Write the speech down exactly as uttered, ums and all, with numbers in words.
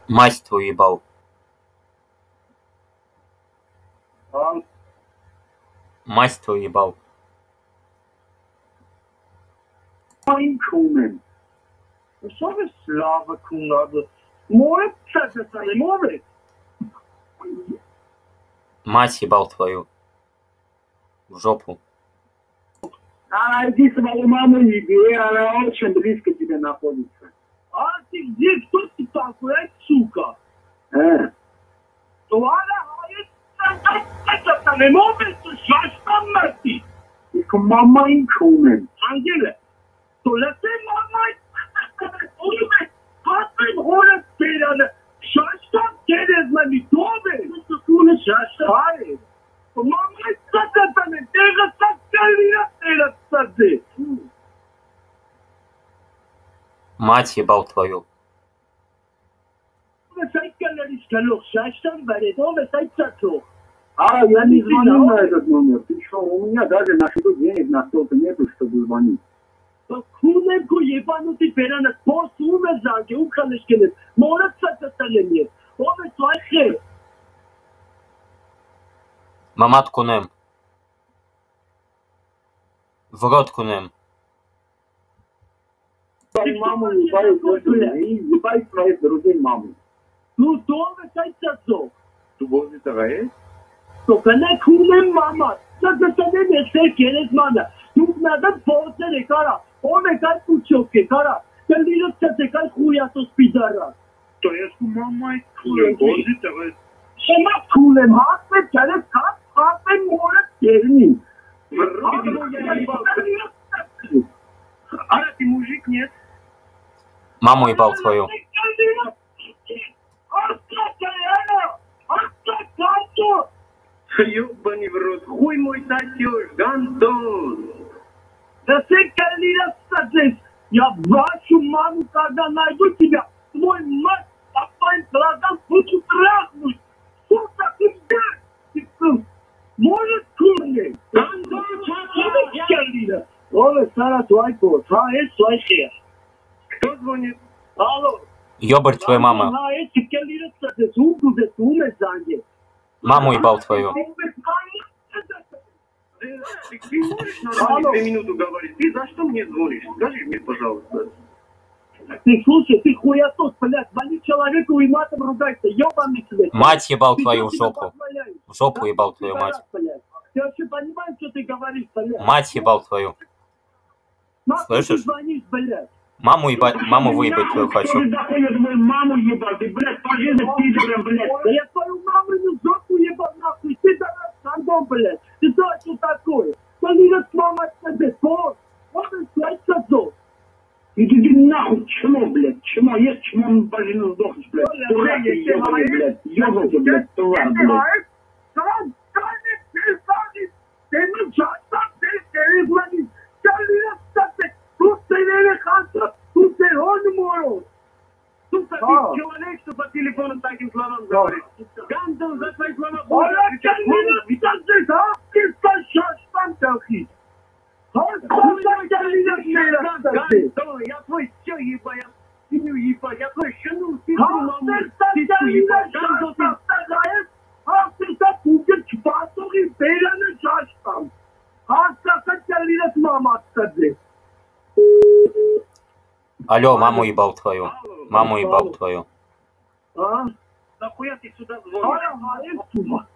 Мать твою ебал. А? Мать твою ебал. Einkommen. Что вы слава надо? Море цепится, не море. Мать ебал твою. В жопу. А иди свою маму еби, она очень близко тебе находится. А ты где, кто ты такой, ай, сука? Э. То она, это не море, что там мати? Ich komm Mama einkommen. Angela. So let's say Mama, was im Hohle Federn, Scheißstoff, geht es mal nicht dobe. Das ist so eine Scheiße. Und Mama ist das dann nicht, der ist das Geld, der ist das nicht. Мать ебал твою. А, я не звоню на этот номер. Ты что, у меня даже на счету денег настолько нету, чтобы звонить. Куненко ебанутый перанат, по суме заги, ухалышкинет, морат сататаленет. Ове твайхе. Мамат кунем. В рот кунем. Твою маму ебай, ебай твоих друзей маму. Ну, то ове сайтсо. Tu vozi tăraie? To cane kunem mama. Să să ne nese keres mana. Tu nada forse de cara. O me kai puchoke cara. Te lilo să te kai huia to spidara. To ești cu mama e kunem vozi tăraie. Ce mă kunem? Hape care cap, hape moră termin. Ara ti mujic нет? Маму ебал твою. Ёбаный в рот, хуй мой сосёшь, гандон! Да ты, Калина, садись! Я вашу маму, когда найду тебя, твой мать по твоим глазам буду трахнуть! Сука, ты где? Ты может, курни? Гандон, Калина! Оле, Сара, твой кот, а это твой хер. Кто звонит? Алло! Ёбарь твою маму. А это Калина, садись, угу, за туме занят. Маму ебал твою. Ты можешь нормально две минуты говорить? Ты за что мне звонишь? Скажи мне, пожалуйста. Ты слушай, ты хуятос, блядь, звони человеку и матом ругайся, ёбаный свет. Мать ебал твою в жопу. В жопу ебал твою мать. Ты вообще понимаешь, что ты говоришь, блядь? Мать ебал твою. Слышишь? Ты звонишь, блядь. Маму ебать, маму выебать твою хочу. Маму ебал, ты, блядь, по жизни пидором, блядь. Да я твою маму не жопу ебал, нахуй. Ты давай сандом, блядь. Ты знаешь, что такое? Полина мама тебе, то. Вот и слайца зов. Иди нахуй, чмо, блядь, чмо. Есть чмо, по жизни сдохнешь, блядь. Дурак, ебаный, блядь. Ёбался, блядь, тварь, блядь. Ты не часто, ты перезвони. Полина, кстати, тут ты не хаса, тут ты он мороз. Тут ты человек, что по телефону таким словам говорит. Гандон за твои слова будет отвечать. Полина, кстати, да? Ты скажешь, там толки. Гандон, я твой все еба, я семью еба, я твой жену, ты маму, ты твой еба. Гандон, ты... А ты так будет чпасов и перены шаштам. А как Калина мама, кстати. Алло, маму ебал твою. Маму ебал твою. А? Нахуя ты сюда звонишь?